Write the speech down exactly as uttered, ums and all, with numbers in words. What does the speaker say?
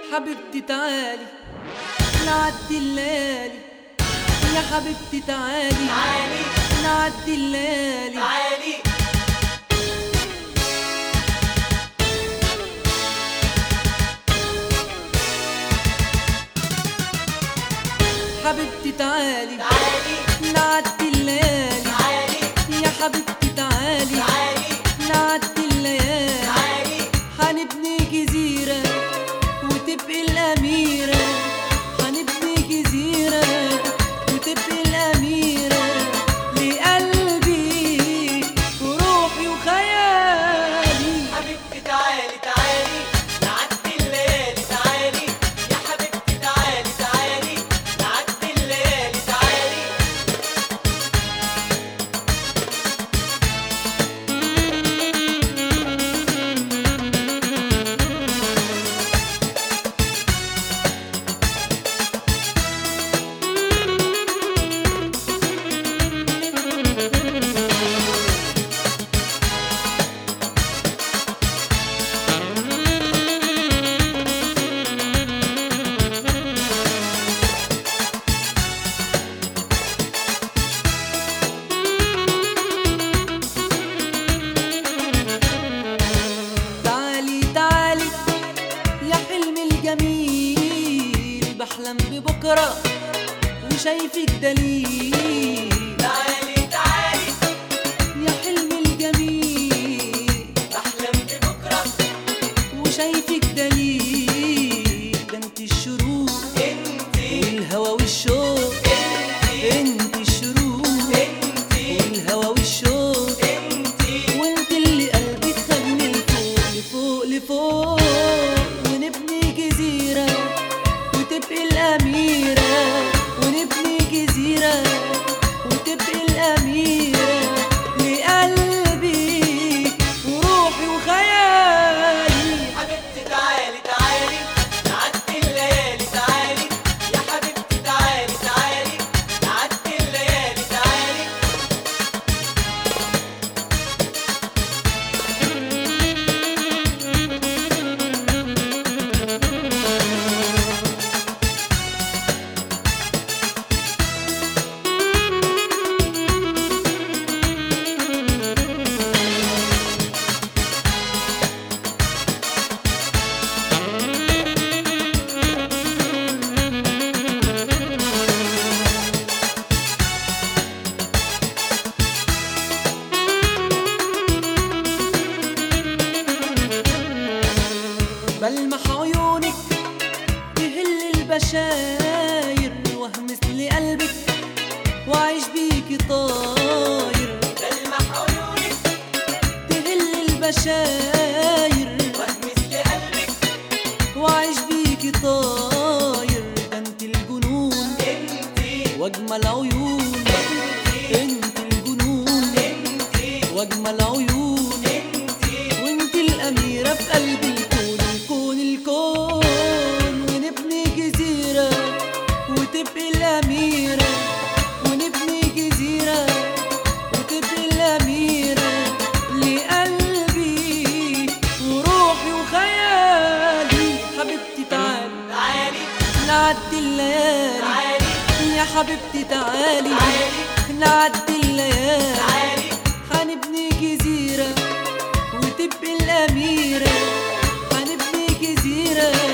حبيبتي تعالي نعدي الليالي، يا حبيبتي تعالي تعالي نعدي الليالي. تعالي حبيبتي تعالي تعالي نعدي الليالي، تعالي يا حبيبتي تعالي تعالي نعدي الليالي. تعالي حنبني جزيرة وتبقي الأميرة، حنبني جزيرة وتبقي الأميرة لقلبي وروحي وخيالي. حبيبتي تعالي تعالي نعدي الليالي، تعالي يا حبيبتي تعالي تعالي نعدي الليالي. تعالي تعالي تعالي يا حلمي الجميل، بحلم ببكرة وشايفك دليل. تعالي تعالي يا حلمي الجميل بحلم ببكرة وشايفك دليل، ده انت الشروق انتي والهوى والشوق، انتي انت الشروق انتي والهوى والشوق، انتي وانت اللي قلبي خدني لفوق لفوق لفوق. ونبني جزيرة وتبقي الأميرة، ونبني جزيرة وتبقي الأميرة لقلبي وروحي وخيالي. حبيبتي تعالي تعالي نعدي الليالي، تعالي يا حبيبتي تعالي تعالي نعدي الليالي. تعالي بلمح عيونك تهل البشاير، واهمس لقلبك واعيش بيكي طاير. بلمح عيونك تهل البشاير واهمس لقلبك واعيش بيكي طاير، ده انت الجنون انتي واجمل عيون، انت الجنون انتي واجمل عيون، انتي وانت الأميرة في قلب الكون الكون الكون. ونبني جزيرة وتبقي الأميرة، ونبني جزيرة وتبقي الأميرة لقلبي وروحي وخيالي. حبيبتي تعالي تعالي نعدي الليالي، تعالي يا حبيبتي تعالي تعالي نعدي الليالي. تعالي حنبني جزيرة وتبقي الأميرة، حنبني جزيرة